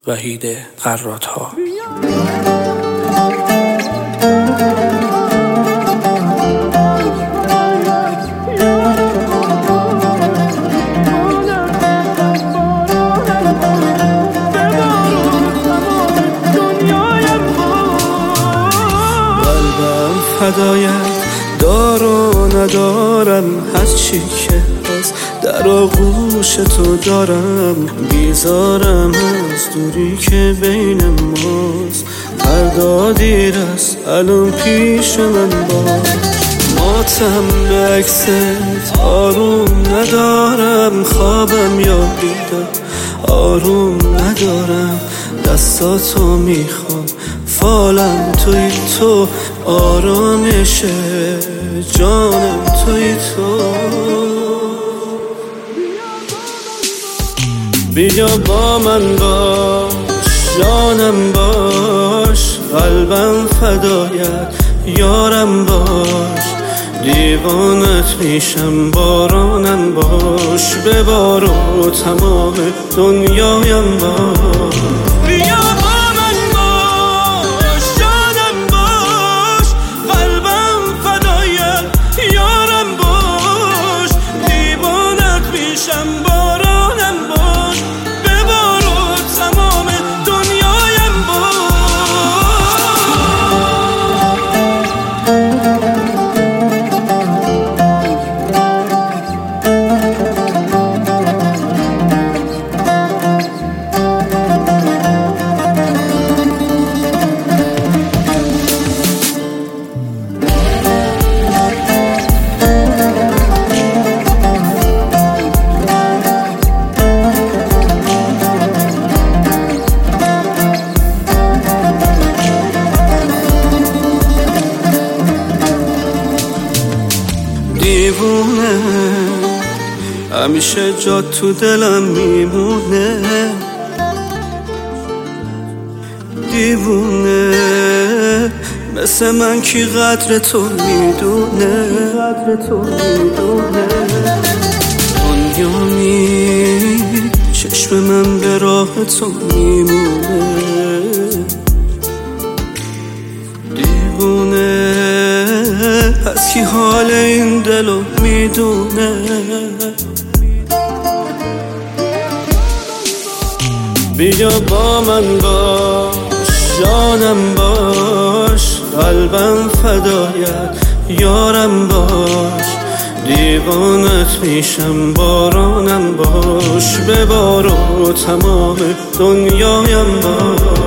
وحید قرات‌ها. قلبم فدایت دار و ندارم، هر چی که هست در آغوش تو دارم. بیزارم از دوری که بین ماست، فردا دیر است الان پیش من باش. ماتم به عکست آروم ندارم، خوابم یا بیدار آروم ندارم. دستاتو میخوام، فالم توی تو، آرامش جانم توی تو. بیا با من باش، جانم باش، قلبم فدایت یارم باش. دیوانت میشم بارانم باش، ببار و تمام دنیایم باش. بیا با من باش، جانم باش، قلبم فدایت یارم باش. دیوانت میشم بارانم باش، ببار و تمام دنیایم باش. دیوونه همیشه جا تو دلم میمونه. دیوونه مثل من کی قدر تو میدونه. دنیا چشم من به راه تو میمونه. دیوونه پس کی حال این دلو میدونه. بیا با من باش، جانم باش، قلبم فدایت یارم باش. دیوانت میشم بارانم باش، ببار و تمام دنیایم باش.